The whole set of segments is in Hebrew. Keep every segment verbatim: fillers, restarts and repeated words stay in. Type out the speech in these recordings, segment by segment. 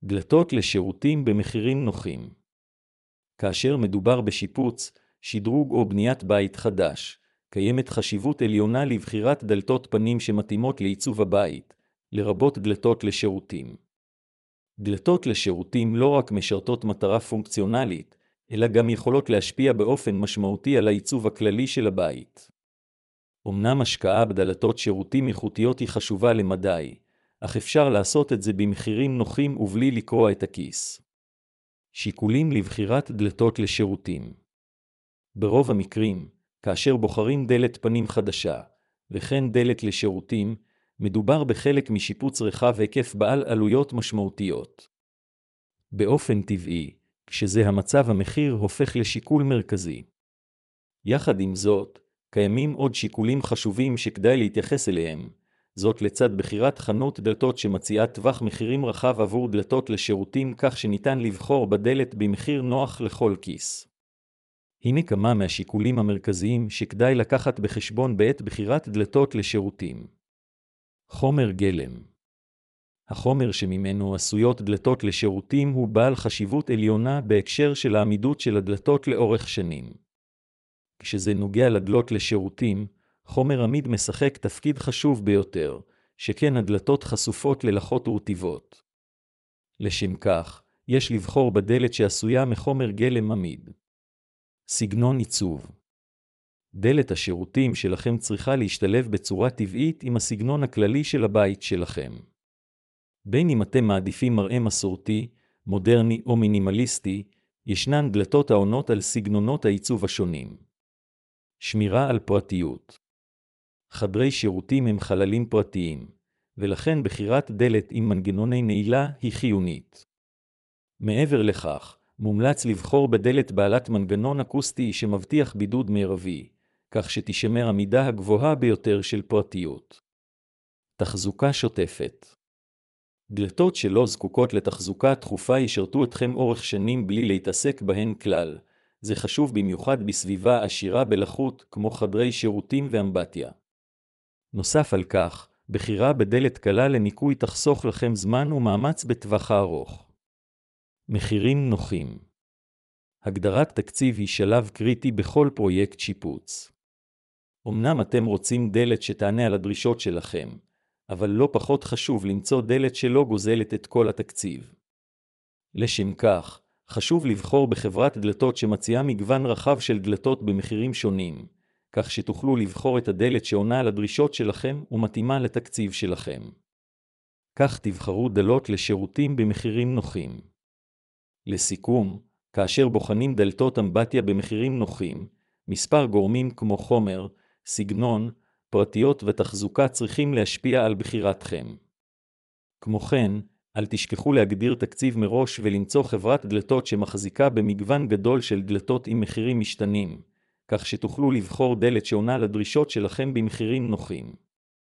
דלתות לשירותים במחירים נוחים. כאשר מדובר בשיפוץ, שדרוג או בניית בית חדש, קיימת חשיבות עליונה לבחירת דלתות פנים שמתאימות לעיצוב הבית, לרבות דלתות לשירותים. דלתות לשירותים לא רק משרתות מטרה פונקציונלית, אלא גם יכולות להשפיע באופן משמעותי על העיצוב הכללי של הבית. אמנם השקעה בדלתות שירותים איכותיות היא חשובה למדי, אך אפשר לעשות את זה במחירים נוחים ובלי לקרוע את הכיס. שיקולים לבחירת דלתות לשירותים. ברוב המקרים, כאשר בוחרים דלת פנים חדשה, וכן דלת לשירותים, מדובר בחלק משיפוץ רחב היקף בעל עלויות משמעותיות. באופן טבעי, כשזה המצב המחיר הופך לשיקול מרכזי. יחד עם זאת, קיימים עוד שיקולים חשובים שכדאי להתייחס אליהם, זאת לצד בחירת חנות דלתות שמציעה טווח מחירים רחב עבור דלתות לשירותים כך שניתן לבחור בדלת במחיר נוח לכל כיס. הנה כמה מהשיקולים המרכזיים שכדאי לקחת בחשבון בעת בחירת דלתות לשירותים. חומר גלם. החומר שממנו עשויות דלתות לשירותים הוא בעל חשיבות עליונה בהקשר של העמידות של הדלתות לאורך שנים. כשזה נוגע לדלות לשירותים, חומר עמיד משחק תפקיד חשוב ביותר, שכן הדלתות חשופות ללחות ורטיבות. לשם כך, יש לבחור בדלת שעשויה מחומר גלם עמיד. סגנון עיצוב. דלת השירותים שלכם צריכה להשתלב בצורה טבעית עם הסגנון הכללי של הבית שלכם. בין אם אתם מעדיפים מראה מסורתי, מודרני או מינימליסטי, ישנן דלתות העונות על סגנונות העיצוב השונים. שמירה על פרטיות. חדרי שירותים הם חללים פרטיים, ולכן בחירת דלת עם מנגנוני נעילה היא חיונית. מעבר לכך, מומלץ לבחור בדלת בעלת מנגנון אקוסטי שמבטיח בידוד מרבי, כך שתשמר המידה הגבוהה ביותר של פרטיות. תחזוקה שוטפת. דלתות שלא זקוקות לתחזוקה תכופה ישרתו אתכם אורך שנים בלי להתעסק בהן כלל. זה חשוב במיוחד בסביבה עשירה בלחות כמו חדרי שירותים ואמבטיה. נוסף על כך, בחירה בדלת קלה לניקוי תחסוך לכם זמן ומאמץ בטווח הארוך. מחירים נוחים. הגדרת תקציב היא שלב קריטי בכל פרויקט שיפוץ. אמנם אתם רוצים דלת שתענה על הדרישות שלכם, אבל לא פחות חשוב למצוא דלת שלא גוזלת את כל התקציב. לשם כך, חשוב לבחור בחברת דלתות שמציעה מגוון רחב של דלתות במחירים שונים, כך שתוכלו לבחור את הדלת שעונה על הדרישות שלכם ומתאימה לתקציב שלכם. כך תבחרו דלות לשירותים במחירים נוחים. לסיכום, כאשר בוחנים דלתות אמבטיה במחירים נוחים, מספר גורמים כמו חומר, סגנון, פרטיות ותחזוקה צריכים להשפיע על בחירתכם. כמו כן, אל תשכחו להגדיר תקציב מראש ולמצוא חברת דלתות שמחזיקה במגוון גדול של דלתות עם מחירים משתנים, כך שתוכלו לבחור דלת שעונה לדרישות שלכם במחירים נוחים.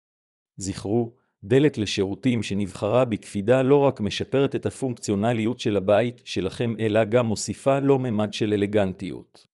זכרו, דלת לשירותים שנבחרה בקפידה לא רק משפרת את הפונקציונליות של הבית שלכם אלא גם מוסיפה לו ממד של אלגנטיות.